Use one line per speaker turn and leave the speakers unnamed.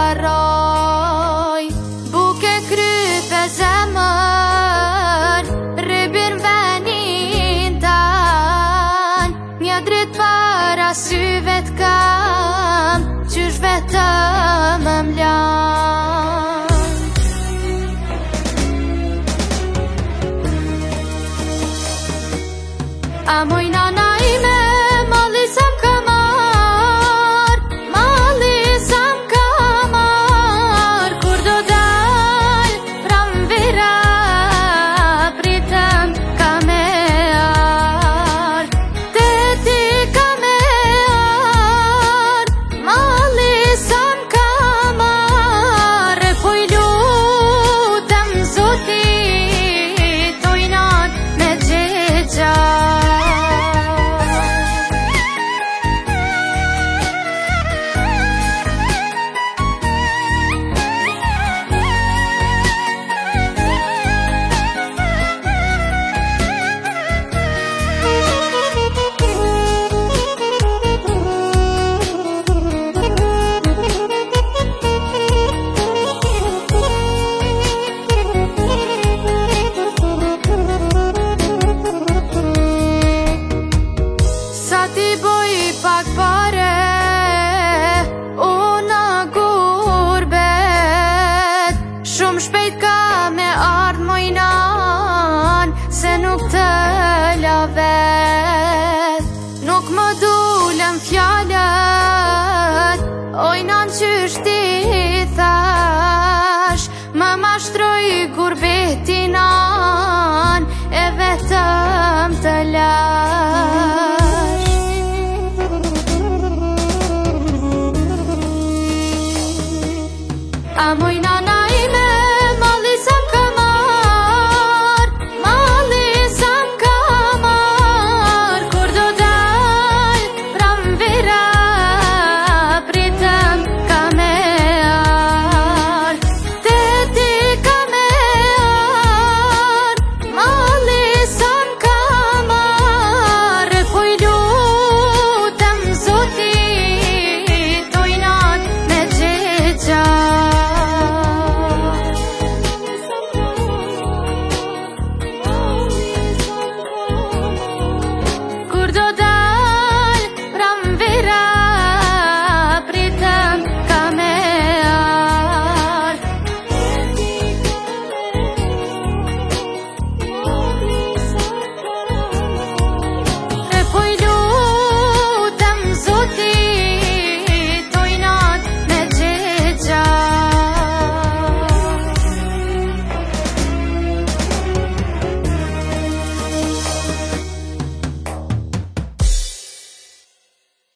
roj. Buke krype zemër, ribir venin tan. Një drit para syve t'kam, qysh vetëm më mlan. A moj nana ime, malli sa m'ka marr, malli sa m'ka marr. Kur do dal pranvera, pritëm ka me ardh. Te ti ka me ardh, malli sa m'ka marr. E po I lutem Zotit, tojnat me gjegja. Ti boj pak pare, una gurbet. Shumë shpejt ka me ardh mojnan, se nuk të la vet. Nuk më dulem fjalët, ojnan qysh ti thash. Më mashtroj gurbetinan, e vetëm të lash. A moj nana